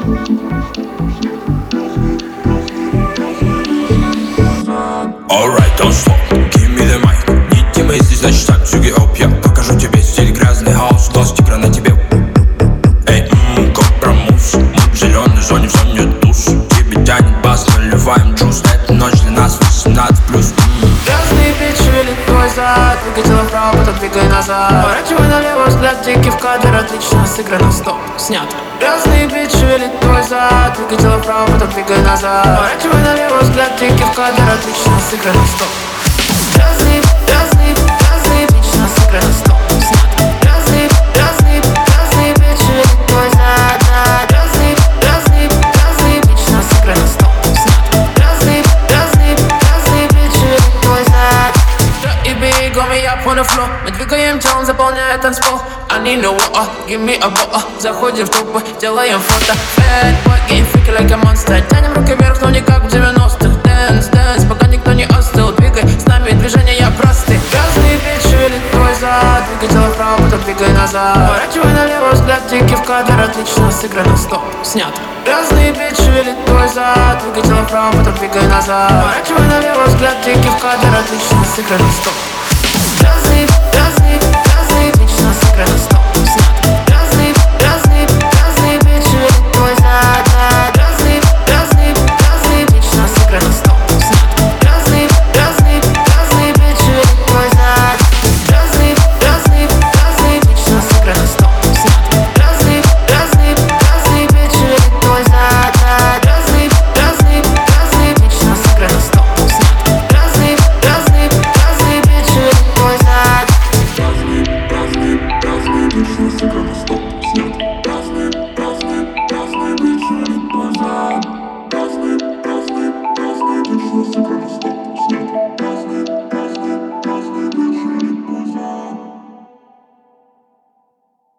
Alright, don't stop, give me the mic. Не темы здесь, значит так, сюги оп. Я покажу тебе стиль грязный хаус. Глаз тигра на тебе. Эй, компромусс. Мы в зеленой зоне, в зоне душ. Тебе тянет бас, наливаем джуз. Эта ночь для нас 18+. Грязный бит шевелит твой зад. Выкатила вправо, потом двигай назад. Поворачивай налево, взгляд дикий в кадр. Отлично сыграно, стоп, снято. Грязный бит шевелит твой зад. Выкатила вправо, потом двигай назад. Поворачивай налево, взгляд дикий в кадр. Отлично сыграно, стоп. Грязный, грязный, грязный, отлично сыграно, стоп, снято. Грязный, грязный, грязный бит шевелит твой зад. Грязный, грязный, грязный, отлично сыграно, стоп, снято. Грязный, грязный, грязный бит шевелит твой зад. И big on me up on the floor. Мы двигаем телом, заполняя танцпол. I need no water, give me a water. Заходим в трупы, делаем фото. Bad boy, getting freaky like a monster. Тянем руки вверх, но не как в 90-х. Dance, dance, пока никто не остыл. Двигай, с нами движения просты. Грязный бит шевелит твой зад. Двигай вправо, потом двигай назад. Поворачивай налево, взгляд дикий в кадр. Отлично сыграно, стоп, снято. Грязный бит шевелит твой зад. Двигай вправо, потом двигай назад. Поворачивай налево, взгляд дикий в кадр. Отлично сыграно, стоп. Грязный, грязный, грязный, отлично сыграно, стоп.